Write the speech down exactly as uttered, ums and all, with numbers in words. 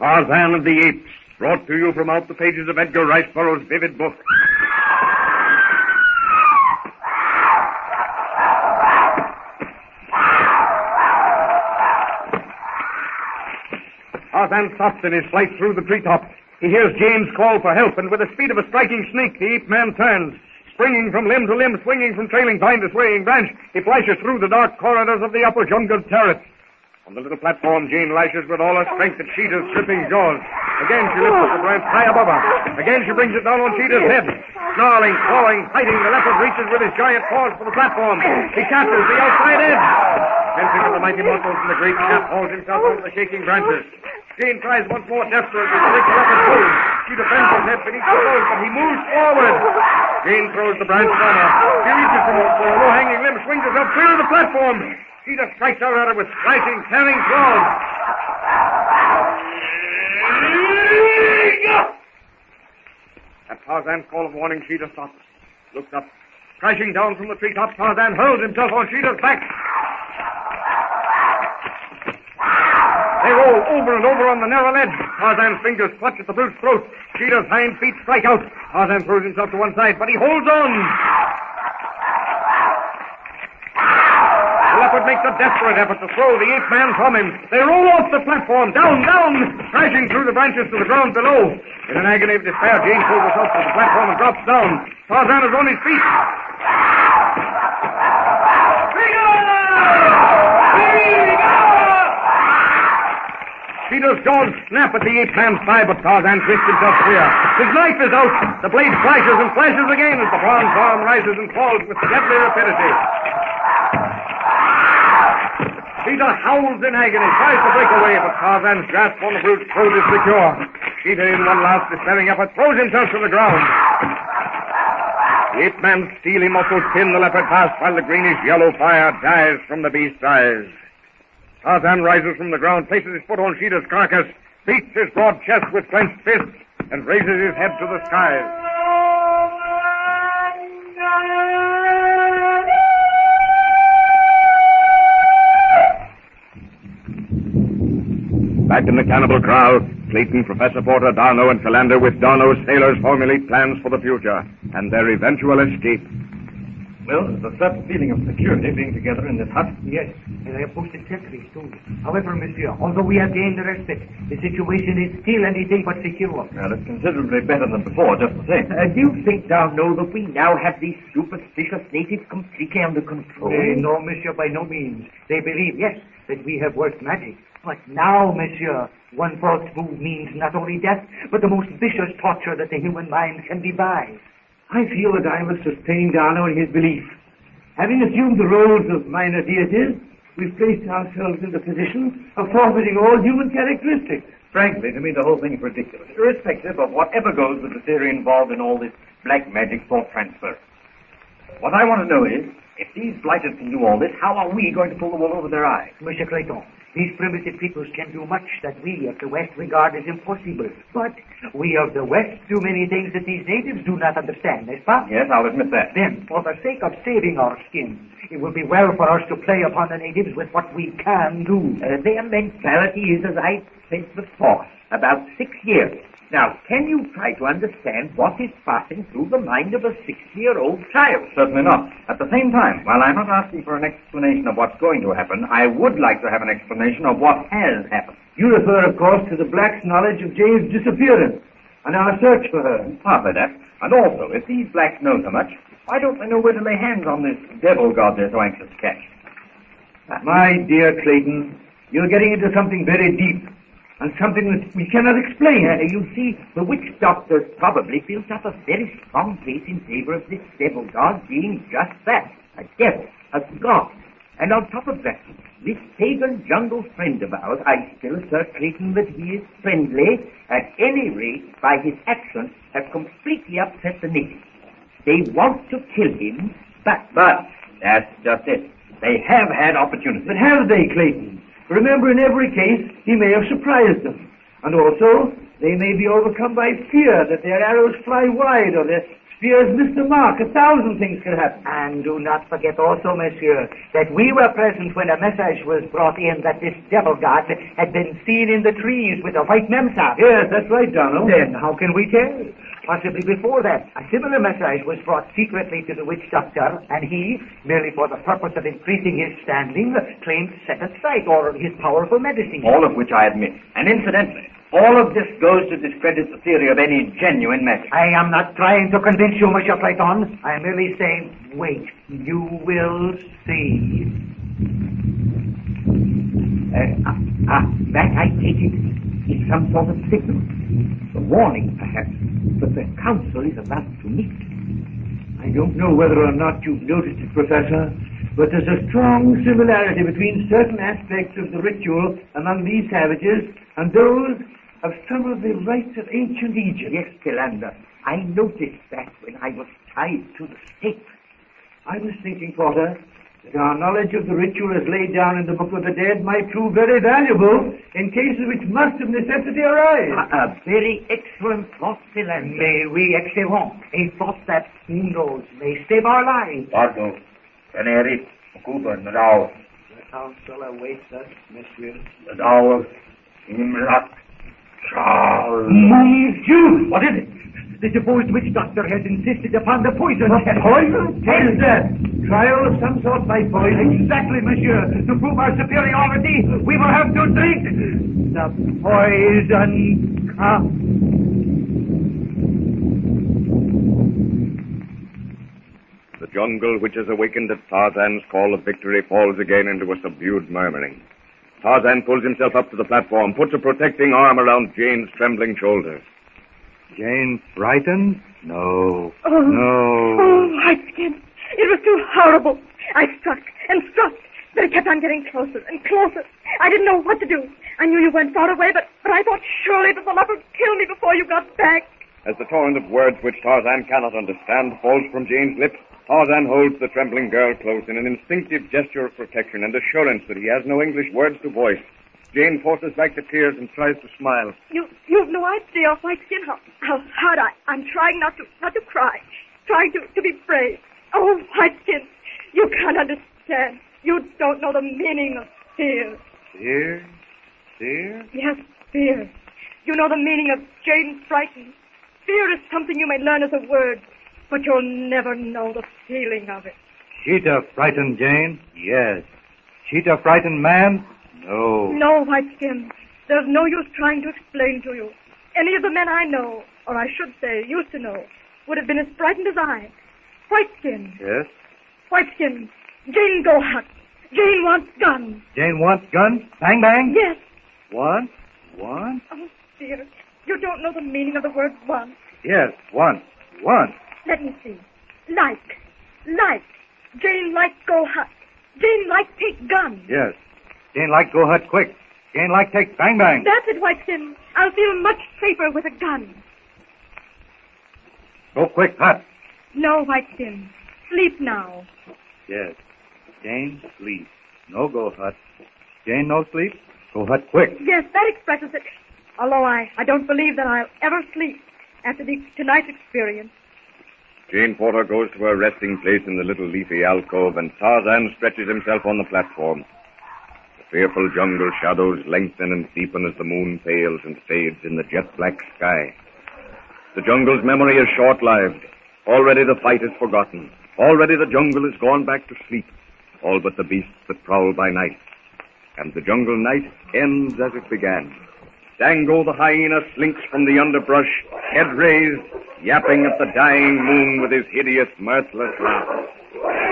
Tarzan of the Apes, brought to you from out the pages of Edgar Rice Burroughs' vivid book. Tarzan stops in his flight through the treetops. He hears James call for help, and with the speed of a striking snake, the ape man turns. Springing from limb to limb, swinging from trailing vine to swaying branch, he flashes through the dark corridors of the upper jungle turret. On the little platform, Jane lashes with all her strength at Sheeta's dripping jaws. Again, she lifts up the branch high above her. Again, she brings it down on Sheeta's head. Snarling, clawing, fighting, the leopard reaches with his giant paws for the platform. He catches the outside edge. Fencing with the mighty muscles, and the great cat hauls himself over the shaking branches. Jane tries once more desperately to take the leopard hold. She defends his head beneath the blows, but he moves forward. Jane throws the branch from her. She reaches for a low-hanging limb, swings herself clear of the platform. Sheeta strikes out at her with slashing, tearing claws. At Tarzan's call of warning, Sheeta stops, looks up. Crashing down from the treetop, Tarzan hurls himself on Sheeta's back. They roll over and over on the narrow ledge. Tarzan's fingers clutch at the brute's throat. Sheeta's hind feet strike out. Tarzan throws himself to one side, but he holds on. The leopard makes a desperate effort to throw the ape man from him. They roll off the platform, down, down, crashing through the branches to the ground below. In an agony of despair, Jane pulls herself to the platform and drops down. Tarzan is on his feet. Sheeta's jaws snap at the ape man's thigh, but Tarzan twists himself clear. His knife is out. The blade flashes and flashes again as the bronze arm rises and falls with deadly rapidity. Sheeta howls in agony, tries to break away, but Tarzan's grasp on the brute's throat is secure. Sheeta, in one last despairing effort, throws himself to the ground. The ape man's steely muscles pin the leopard fast while the greenish-yellow fire dies from the beast's eyes. Tarzan rises from the ground, places his foot on Sheeta's carcass, beats his broad chest with clenched fists, and raises his head to the skies. Back in the cannibal kraal, Clayton, Professor Porter, Darno, and Philander with Darno's sailors formulate plans for the future and their eventual escape. Well, there's a certain feeling of security being together in this hut. Yes, and I have posted sentries, too. However, monsieur, although we have gained the respite, the situation is still anything but secure. Well, it's considerably better than before, just the same. Uh, do you think, Darno, that we now have these superstitious natives completely under control? Uh, no, monsieur, by no means. They believe, yes, that we have worked magic. But now, monsieur, one false move means not only death, but the most vicious torture that the human mind can devise. I feel that I must sustain Darno in his belief. Having assumed the roles of minor deities, we've placed ourselves in the position of forfeiting all human characteristics. Frankly, to me, the whole thing is ridiculous, irrespective of whatever goes with the theory involved in all this black magic thought transfer. What I want to know is, if these blighters can do all this, how are we going to pull the wool over their eyes? Monsieur Clayton, these primitive peoples can do much that we of the West regard as impossible. But we of the West do many things that these natives do not understand, n'est-ce pas? Yes, I'll admit that. Then, for the sake of saving our skins, it will be well for us to play upon the natives with what we can do. Uh, their mentality is, as I said before, about six years. Now, can you try to understand what is passing through the mind of a six-year-old child? Certainly not. At the same time, while I'm not asking for an explanation of what's going to happen, I would like to have an explanation of what has happened. You refer, of course, to the blacks' knowledge of Jane's disappearance and our search for her. Partly that. And also, if these blacks know so much, why don't they know where to lay hands on this devil god they're so anxious to catch? My dear Clayton, you're getting into something very deep. And something that we cannot explain. Uh, you see, the witch doctors probably built up a very strong case in favor of this devil god being just that, a devil, a god. And on top of that, this pagan jungle friend of ours, I still assert, Clayton, that he is friendly, at any rate, by his actions, have completely upset the natives. They want to kill him, but... But, that's just it. They have had opportunities. But have they, Clayton? Remember, in every case, he may have surprised them. And also, they may be overcome by fear that their arrows fly wide or their fears Mister Mark. A thousand things can happen. And do not forget also, monsieur, that we were present when a message was brought in that this devil god had been seen in the trees with a white memsahib. Yes, that's right, Donald. Then how can we tell? Possibly before that, a similar message was brought secretly to the witch doctor, and he, merely for the purpose of increasing his standing, claimed second sight, or his powerful medicine. All of which I admit. And incidentally, all of this goes to discredit the theory of any genuine magic. I am not trying to convince you, Monsieur Clayton. I am merely saying, wait, you will see. Uh, ah, ah, that, I take it, is some sort of signal. A warning, perhaps, that the council is about to meet. I don't know whether or not you've noticed it, Professor, but there's a strong similarity between certain aspects of the ritual among these savages and those of some of the rites of ancient Egypt. Yes, Philander, I noticed that when I was tied to the stake. I was thinking, Porter, that our knowledge of the ritual as laid down in the Book of the Dead might prove very valuable in cases which must of necessity arise. A, a very excellent thought, Philander. Mais oui, excellent. A thought that, who knows, may save our lives. Bardo, Canary, Cuba, Nadal, The council awaits us, monsieur. Nadal, Imlat, Charles. Mon Dieu! What is it? The supposed witch doctor has insisted upon the poison. The poison? What is that? Trial of some sort by poison? Exactly, monsieur. To prove our superiority, we will have to drink the poison cup. The jungle which has awakened at Tarzan's call of victory falls again into a subdued murmuring. Tarzan pulls himself up to the platform, puts a protecting arm around Jane's trembling shoulder. Jane frightened? No. Oh, No. Oh, Whiteskin. It was too horrible. I struck and struck, but it kept on getting closer and closer. I didn't know what to do. I knew you weren't far away, but, but I thought surely that the leopard would kill me before you got back. As the torrent of words which Tarzan cannot understand falls from Jane's lips, Tarzan holds the trembling girl close in an instinctive gesture of protection and assurance that he has no English words to voice. Jane forces back the tears and tries to smile. You, you've no idea, Whiteskin, how, how hard I, I'm trying not to, not to cry, trying to, to be brave. Oh, Whiteskin, you can't understand. You don't know the meaning of fear. Fear? Fear? Yes, fear. You know the meaning of Jane frightened. Fear is something you may learn as a word, but you'll never know the feeling of it. Cheetah frightened Jane? Yes. Cheetah frightened man? No. No, Whiteskin. There's no use trying to explain to you. Any of the men I know, or I should say used to know, would have been as frightened as I. Whiteskin. Yes? Whiteskin. Jane go hunt. Jane wants gun. Jane wants gun? Bang bang? Yes. One? One? Oh, dear. You don't know the meaning of the word want. Yes, one. One. Let me see. Like. Like. Jane like go hunt. Jane like take gun. Yes. Jane like go hut quick. Jane like take bang bang. That's it, Whiteskin. I'll feel much safer with a gun. Go quick hut. No, Whiteskin. Sleep now. Yes. Jane sleep. No go hut. Jane no sleep. Go hut quick. Yes, that expresses it. Although I, I don't believe that I'll ever sleep after the tonight's experience. Jane Porter goes to her resting place in the little leafy alcove, and Tarzan stretches himself on the platform. The fearful jungle shadows lengthen and deepen as the moon pales and fades in the jet-black sky. The jungle's memory is short-lived. Already the fight is forgotten. Already the jungle has gone back to sleep, all but the beasts that prowl by night. And the jungle night ends as it began. Dango the hyena slinks from the underbrush, head raised, yapping at the dying moon with his hideous, mirthless laugh.